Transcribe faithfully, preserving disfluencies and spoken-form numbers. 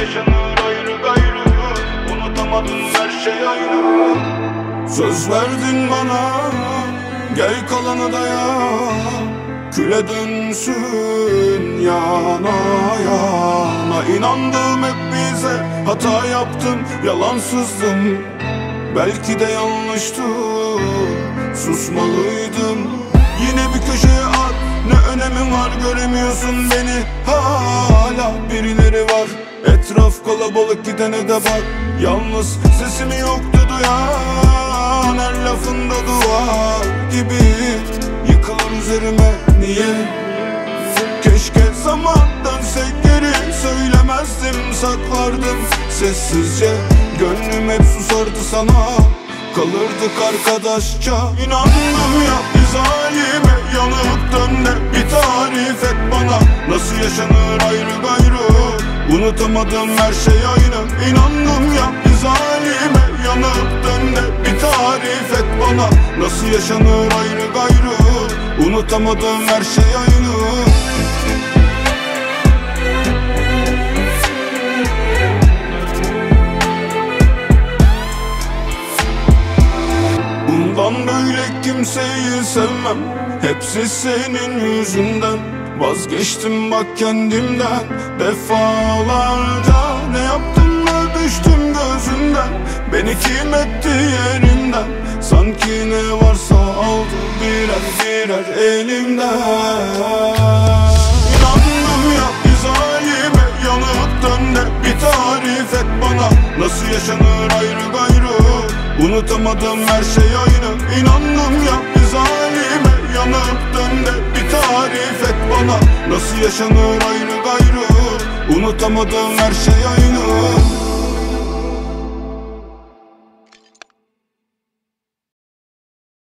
yaşanır ayrı gayrı, unutamadım her şey aynı. Söz verdin bana, gel kalanı da ya, küle dönsün yana yana. İnandım hep bize, hata yaptım, yalansızdım. Belki de yanlıştı, susmalıydım. Yine bir köşeye at, ne önemi var, göremiyorsun beni. Hala birileri var, etraf kalabalık, gidene de bak. Yalnız sesimi yoktu duyan, her lafında duvar gibi yıkılır üzerime. Niye? Keşke zaman dönsek geri, söylemezdim, saklardım sessizce. Gönlüm hep susardı sana, kalırdık arkadaşça. İnandım ya biz halime, yanıp dön de bir tarif et bana. Nasıl yaşanır ayrı gayrı, unutamadım her şey aynı. İnandım ya biz halime, yanıp dön de bir tarif et bana. Nasıl yaşanır ayrı gayrı, unutamadım her şey aynı. Bundan böyle kimseyi sevmem, hepsi senin yüzünden. Vazgeçtim bak kendimden, defalarca ne yaptım da düştüm gözünden. Beni kim etti yerimden, sanki ne varsa aldı birer birer elimden. İnandım ya biz halime, yanıp dön de bir tarif et bana. Nasıl yaşanır ayrı gayrı, unutamadım her şey aynı. İnandım ya biz halime, yanıp dön de bir tarif et bana. Nasıl yaşanır ayrı gayrı, unutamadım her şey aynı.